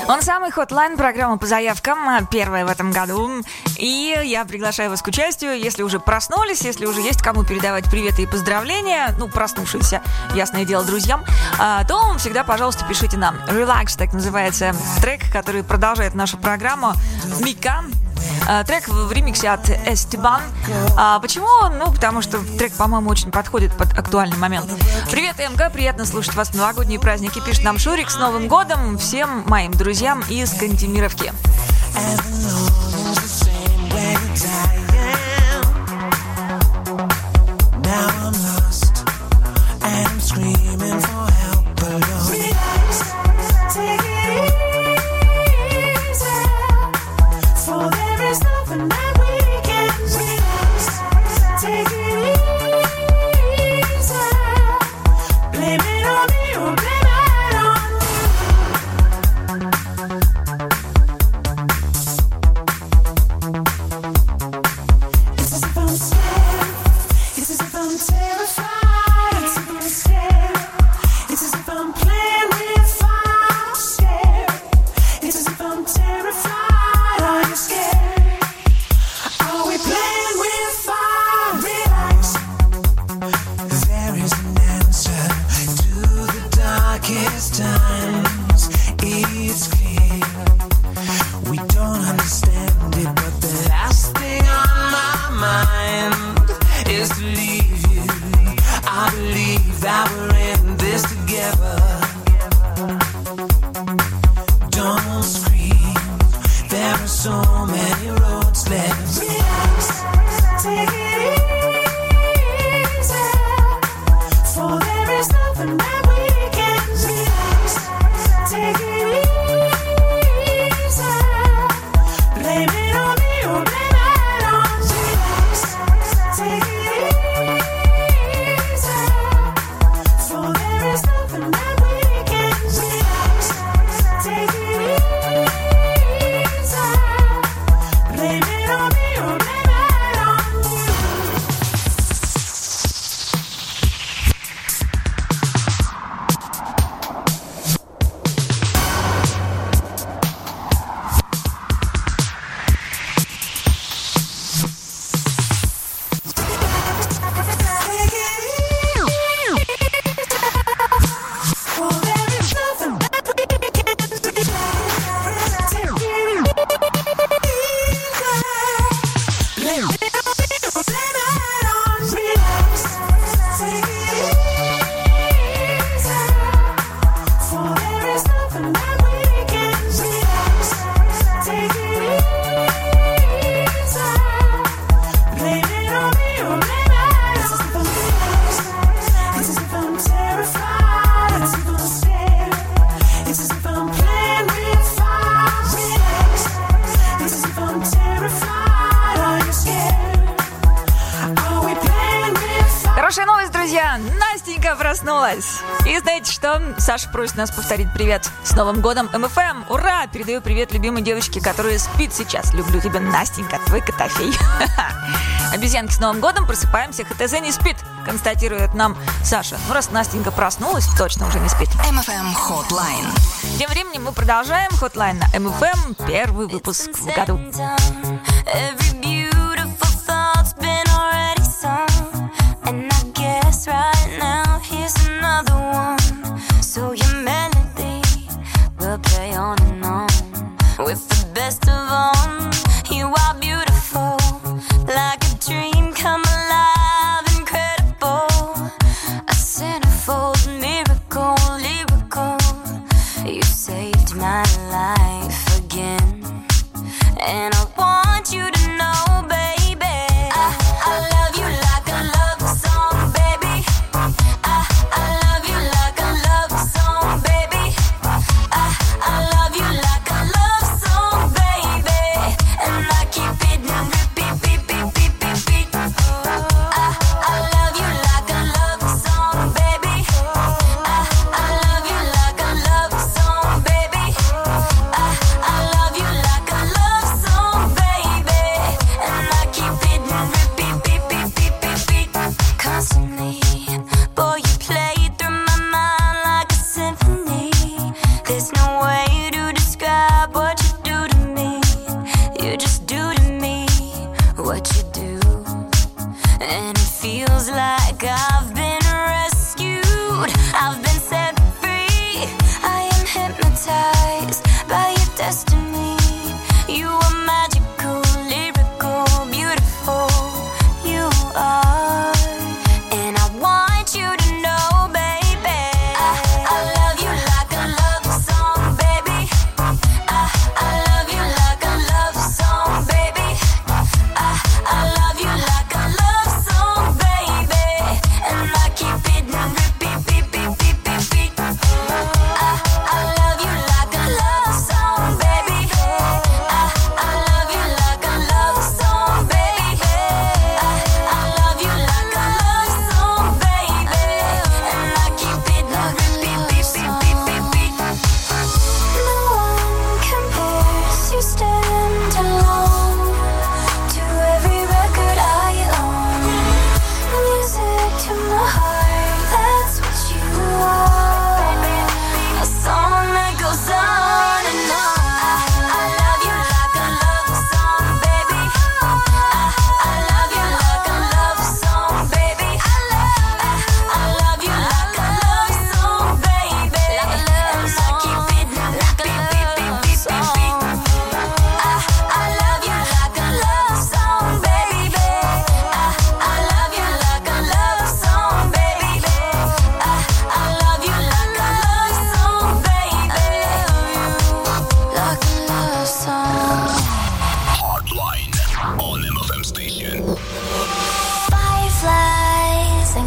Он самый Hotline, программа по заявкам, первая в этом году. И я приглашаю вас к участию, если уже проснулись, если уже есть кому передавать приветы и поздравления, ну, проснувшиеся, ясное дело, друзьям, то всегда, пожалуйста, пишите нам. Relax, так называется трек, который продолжает нашу программу. Мика. Трек в ремиксе от Esteban. Почему? Ну, потому что трек, по-моему, очень подходит под актуальный момент. Привет, МГ, приятно слушать вас в новогодние праздники. Пишет нам Шурик, с Новым годом всем моим друзьям из Кантемировки. И знаете что? Саша просит нас повторить привет. С Новым годом, МФМ! Ура! Передаю привет любимой девочке, которая спит сейчас. Люблю тебя, Настенька, твой котофей. Обезьянки, с Новым годом, просыпаемся, ХТЗ не спит, констатирует нам Саша. Ну, раз Настенька проснулась, точно уже не спит. МФМ Hotline. Тем временем мы продолжаем Hotline на МФМ, первый выпуск в году. Right now, here's another one. So your melody will play on and on. With the best of all, you are beautiful, like a dream come alive, incredible. A centerfold miracle, lyrical. You saved my life again, and I want you to know. feels like I've been rescued. I've been